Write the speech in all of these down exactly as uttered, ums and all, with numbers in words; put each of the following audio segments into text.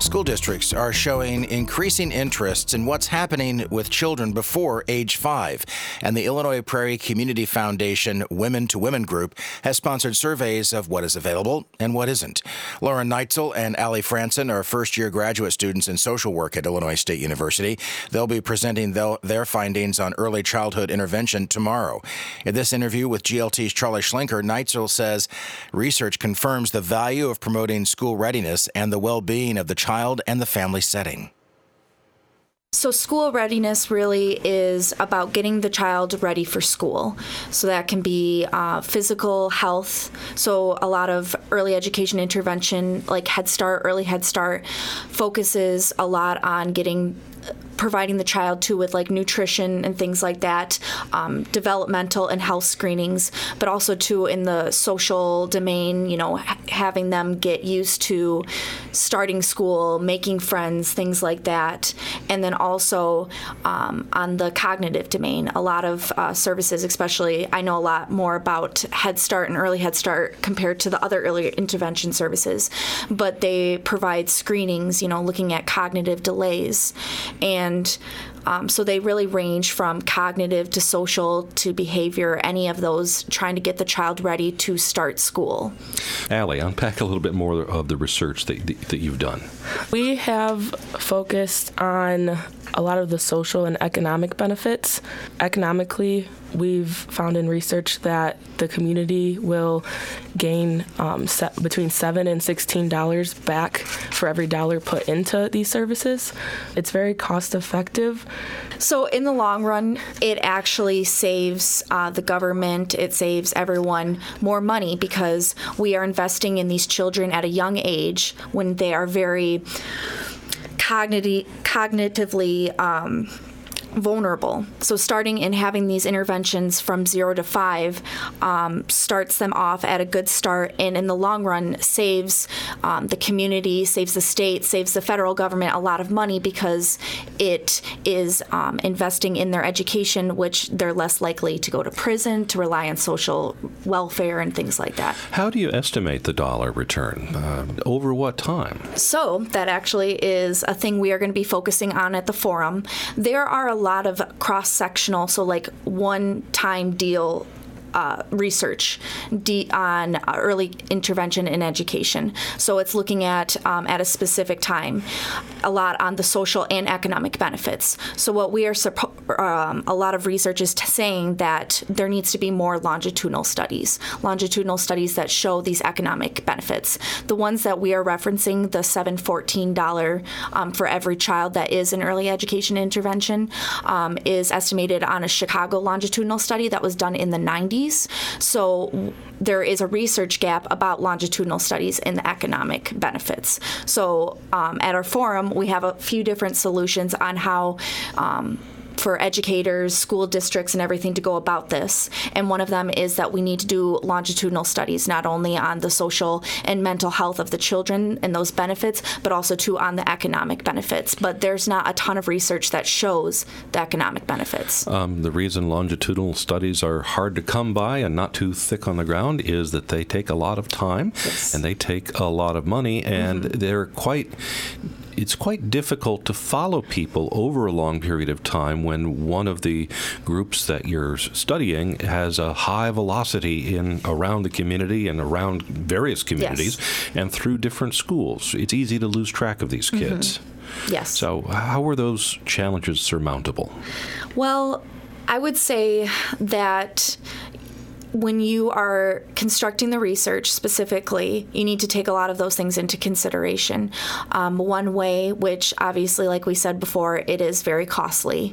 School districts are showing increasing interest in what's happening with children before age five, and the Illinois Prairie Community Foundation Women to Women group has sponsored surveys of what is available and what isn't. Lauren Neitzel and Allie Franson are first-year graduate students in social work at Illinois State University. They'll be presenting their findings on early childhood intervention tomorrow. In this interview with G L T's Charlie Schlenker, Neitzel says research confirms the value of promoting school readiness and the well-being of the child and the family setting. So school readiness really is about getting the child ready for school. So that can be uh, physical health. So a lot of early education intervention, like Head Start, early Head Start, focuses a lot on getting providing the child too with like nutrition and things like that, um, developmental and health screenings, but also too in the social domain, you know, ha- having them get used to starting school, making friends, things like that. And then also um, on the cognitive domain, a lot of uh, services, especially I know a lot more about Head Start and early Head Start compared to the other early intervention services, but they provide screenings, you know, looking at cognitive delays. And And um, so they really range from cognitive to social to behavior, any of those, trying to get the child ready to start school. Allie, unpack a little bit more of the research that, that you've done. We have focused on a lot of the social and economic benefits. Economically, we've found in research that the community will gain um, se- between seven and sixteen dollars back for every dollar put into these services. It's very cost effective. So in the long run, it actually saves uh, the government, it saves everyone more money because we are investing in these children at a young age when they are very cogniti- cognitively um, vulnerable. So starting and having these interventions from zero to five um, starts them off at a good start, and in the long run saves um, the community, saves the state, saves the federal government a lot of money because it is um, investing in their education, which they're less likely to go to prison, to rely on social welfare and things like that. How do you estimate the dollar return? Uh, over what time? So that actually is a thing we are going to be focusing on at the forum. There are a lot of cross-sectional, so like one-time deal Uh, research de- on early intervention in education. So it's looking at um, at a specific time, a lot on the social and economic benefits. So what we are suppo- um, a lot of research is t- saying that there needs to be more longitudinal studies, longitudinal studies that show these economic benefits. The ones that we are referencing, the seven hundred fourteen dollars um, for every child that is an early education intervention, um, is estimated on a Chicago longitudinal study that was done in the nineties. So there is a research gap about longitudinal studies in the economic benefits. So um, at our forum, we have a few different solutions on how um, for educators, school districts, and everything to go about this. And one of them is that we need to do longitudinal studies, not only on the social and mental health of the children and those benefits, but also too on the economic benefits. But there's not a ton of research that shows the economic benefits. Um, the reason longitudinal studies are hard to come by and not too thick on the ground is that they take a lot of time, yes, and they take a lot of money, and mm-hmm. they're quite... It's quite difficult to follow people over a long period of time when one of the groups that you're studying has a high velocity in around the community and around various communities, yes, and through different schools. It's easy to lose track of these kids. Mm-hmm. Yes. So how are those challenges surmountable? Well, I would say that when you are constructing the research specifically, you need to take a lot of those things into consideration. Um, one way, which obviously, like we said before, it is very costly,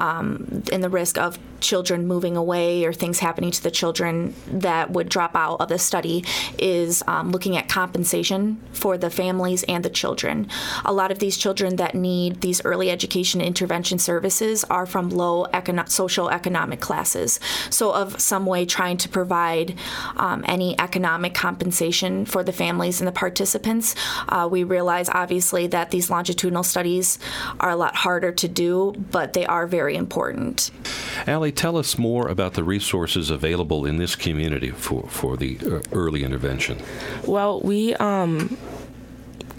um, and the risk of children moving away or things happening to the children that would drop out of the study, is um, looking at compensation for the families and the children. A lot of these children that need these early education intervention services are from low econo- social economic classes. So of some way trying to provide um, any economic compensation for the families and the participants. Uh, we realize, obviously, that these longitudinal studies are a lot harder to do, but they are very important. Allie, tell us more about the resources available in this community for, for the early intervention. Well, we um,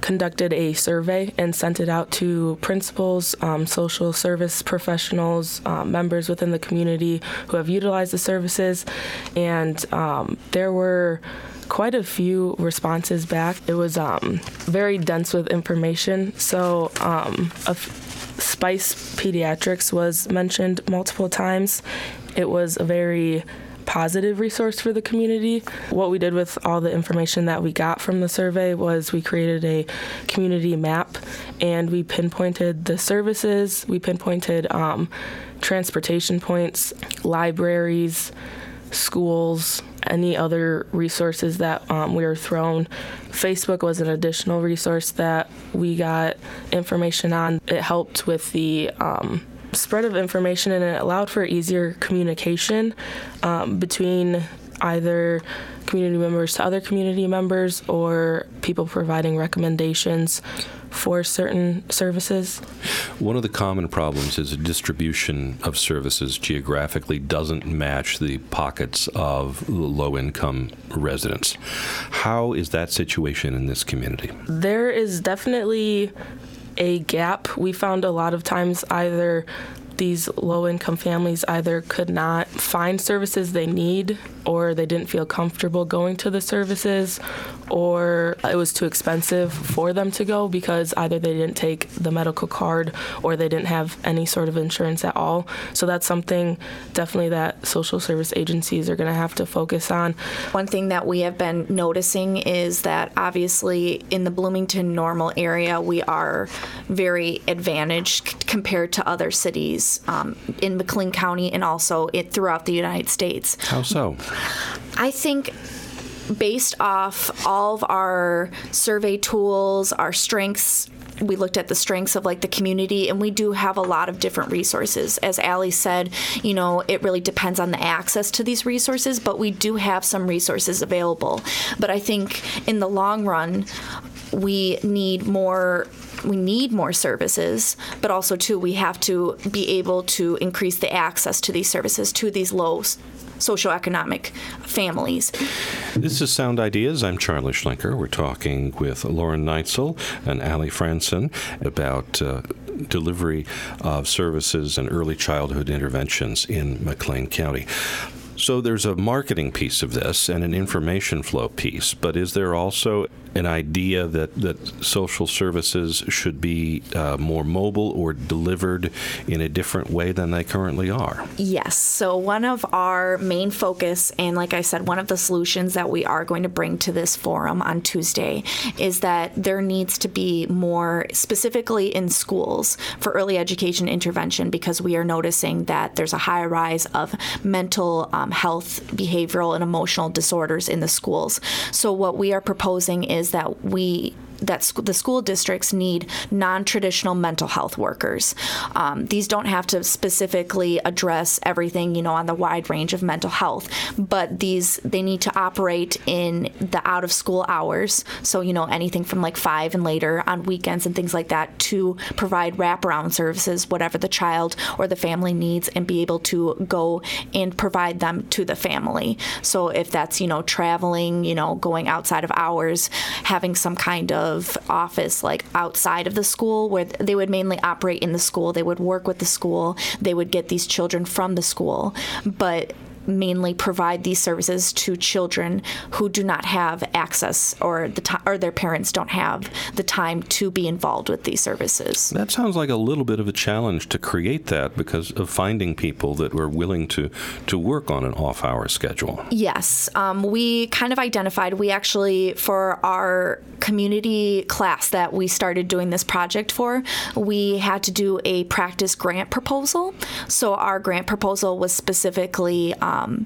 conducted a survey and sent it out to principals, um, social service professionals, uh, members within the community who have utilized the services, and um, there were quite a few responses back. It was um, very dense with information, so um, a f- Spice Pediatrics was mentioned multiple times. It was a very positive resource for the community. What we did with all the information that we got from the survey was we created a community map, and we pinpointed the services, we pinpointed um, transportation points, libraries, schools, any other resources that um, we were thrown. Facebook was an additional resource that we got information on. It helped with the um, spread of information, and it allowed for easier communication um, between either community members to other community members or people providing recommendations for certain services. One of the common problems is the distribution of services geographically doesn't match the pockets of low-income residents. How is that situation in this community? There is definitely a gap. We found a lot of times either these low-income families either could not find services they need, or they didn't feel comfortable going to the services, or it was too expensive for them to go because either they didn't take the medical card or they didn't have any sort of insurance at all. So that's something definitely that social service agencies are going to have to focus on. One thing that we have been noticing is that obviously in the Bloomington Normal area, we are very advantaged c- compared to other cities um, in McLean County and also it, throughout the United States. How so? I think based off all of our survey tools, our strengths, we looked at the strengths of like the community, and we do have a lot of different resources. As Allie said, you know, it really depends on the access to these resources, but we do have some resources available. But I think in the long run, we need more we need more services, but also too we have to be able to increase the access to these services to these low socioeconomic families. This is Sound Ideas. I'm Charlie Schlenker. We're talking with Lauren Neitzel and Allie Franson about uh, delivery of services and early childhood interventions in McLean County. So there's a marketing piece of this and an information flow piece, but is there also an idea that, that social services should be uh, more mobile or delivered in a different way than they currently are? Yes. So one of our main focus, and like I said, one of the solutions that we are going to bring to this forum on Tuesday is that there needs to be more, specifically in schools, for early education intervention, because we are noticing that there's a high rise of mental um, health, behavioral, and emotional disorders in the schools. So what we are proposing is that we that sc- the school districts need non-traditional mental health workers. Um, these don't have to specifically address everything, you know, on the wide range of mental health, but these they need to operate in the out-of-school hours. So, you know, anything from like five and later on weekends and things like that to provide wraparound services, whatever the child or the family needs, and be able to go and provide them to the family. So if that's, you know, traveling, you know, going outside of hours, having some kind of office like outside of the school where they would mainly operate in the school, they would work with the school, they would get these children from the school, but mainly provide these services to children who do not have access or the time, or their parents don't have the time to be involved with these services. That sounds like a little bit of a challenge to create that because of finding people that were willing to, to work on an off-hour schedule. Yes. Um, we kind of identified, we actually, for our community class that we started doing this project for, we had to do a practice grant proposal. So our grant proposal was specifically Um,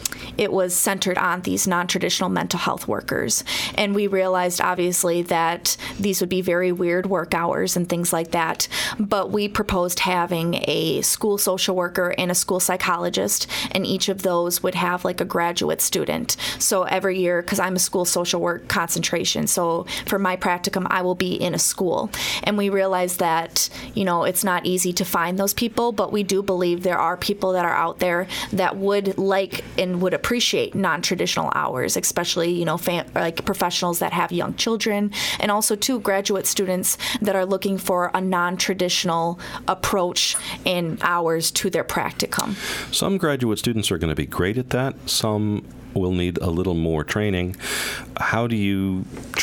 it was centered on these non-traditional mental health workers. And we realized, obviously, that these would be very weird work hours and things like that. But we proposed having a school social worker and a school psychologist, and each of those would have like a graduate student. So every year, because I'm a school social work concentration, so for my practicum, I will be in a school. And we realized that, you know, it's not easy to find those people, but we do believe there are people that are out there that would like and would appreciate appreciate non-traditional hours, especially, you know, fam- like professionals that have young children, and also too graduate students that are looking for a non-traditional approach and hours to their practicum. Some graduate students are going to be great at that. Some will need a little more training. How do you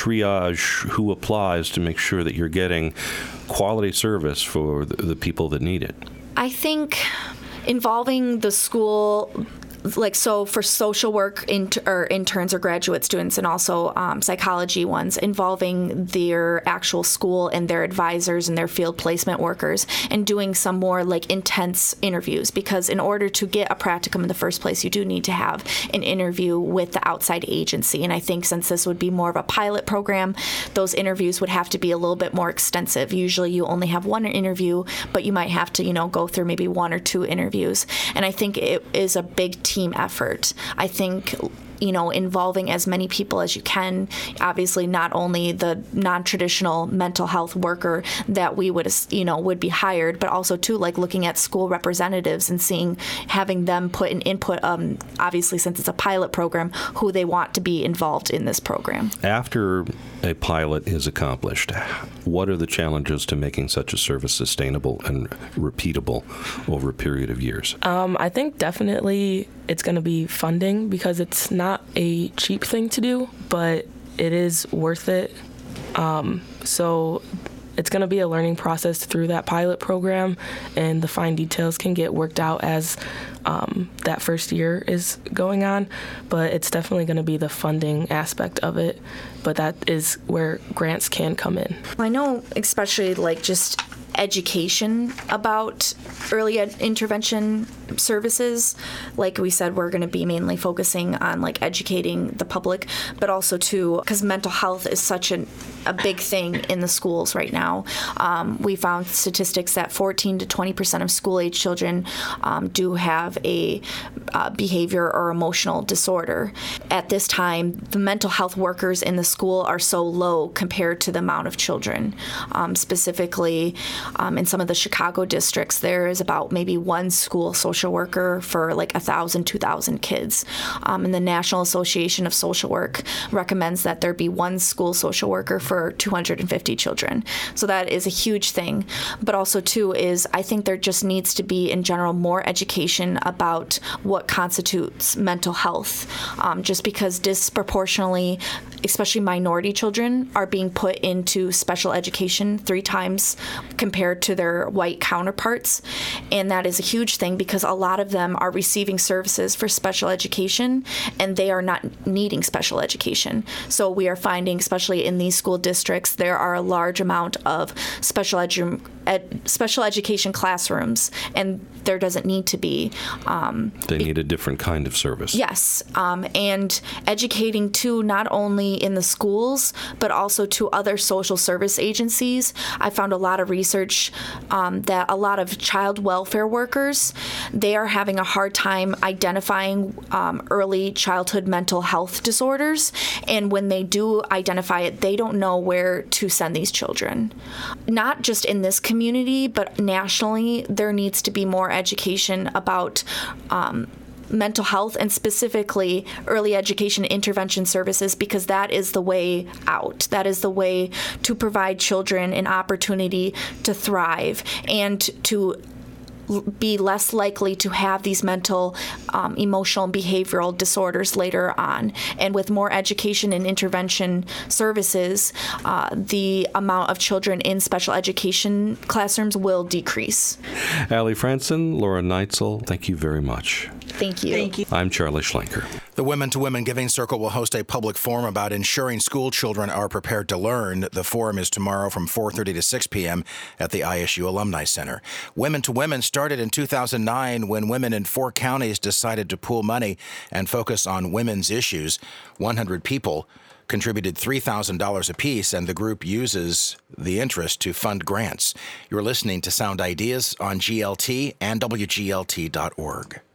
triage who applies to make sure that you're getting quality service for the, the people that need it? I think involving the school, like so for social work inter- or interns or graduate students, and also um, psychology ones, involving their actual school and their advisors and their field placement workers, and doing some more like intense interviews, because in order to get a practicum in the first place, you do need to have an interview with the outside agency. And I think since this would be more of a pilot program, those interviews would have to be a little bit more extensive. Usually you only have one interview, but you might have to, you know, go through maybe one or two interviews. And I think it is a big team team effort. I think, you know, involving as many people as you can, obviously not only the non-traditional mental health worker that we would, you know, would be hired, but also too, like looking at school representatives and seeing, having them put an input, um, obviously since it's a pilot program, who they want to be involved in this program. After a pilot is accomplished, what are the challenges to making such a service sustainable and repeatable over a period of years? Um, I think definitely it's going to be funding, because it's not a cheap thing to do, but it is worth it. Um, so it's going to be a learning process through that pilot program, and the fine details can get worked out as um, that first year is going on. But it's definitely going to be the funding aspect of it. But that is where grants can come in. I know, especially like just education about early ed- intervention services. Like we said, we're going to be mainly focusing on like educating the public, but also too, because mental health is such an, a big thing in the schools right now. Um, we found statistics that fourteen to twenty percent of school-age children um, do have a uh, behavior or emotional disorder. At this time, the mental health workers in the school are so low compared to the amount of children. Um, specifically, um, in some of the Chicago districts, there is about maybe one school social worker for like one thousand, two thousand kids. Um, and the National Association of Social Work recommends that there be one school social worker for two hundred fifty children. So that is a huge thing. But also, too, is I think there just needs to be, in general, more education about what constitutes mental health. Um, just because disproportionately, especially minority children, are being put into special education three times compared to their white counterparts. And that is a huge thing, because a lot of them are receiving services for special education, and they are not needing special education. So we are finding, especially in these school districts, there are a large amount of special edu- ed- special education classrooms, and there doesn't need to be. Um, they need a different kind of service. Yes, um, and educating too, not only in the schools, but also to other social service agencies. I found a lot of research um, that a lot of child welfare workers, they are having a hard time identifying um, early childhood mental health disorders, and when they do identify it, they don't know where to send these children. Not just in this community, but nationally, there needs to be more education about um, mental health, and specifically early education intervention services, because that is the way out. That is the way to provide children an opportunity to thrive and to be less likely to have these mental, um, emotional, and behavioral disorders later on. And with more education and intervention services, uh, the amount of children in special education classrooms will decrease. Allie Franson, Laura Neitzel, thank you very much. Thank you. Thank you. I'm Charlie Schlenker. The Women to Women Giving Circle will host a public forum about ensuring school children are prepared to learn. The forum is tomorrow from four thirty to six p.m. at the I S U Alumni Center. Women to Women started in two thousand nine when women in four counties decided to pool money and focus on women's issues. one hundred people contributed three thousand dollars apiece, and the group uses the interest to fund grants. You're listening to Sound Ideas on G L T and W G L T dot org.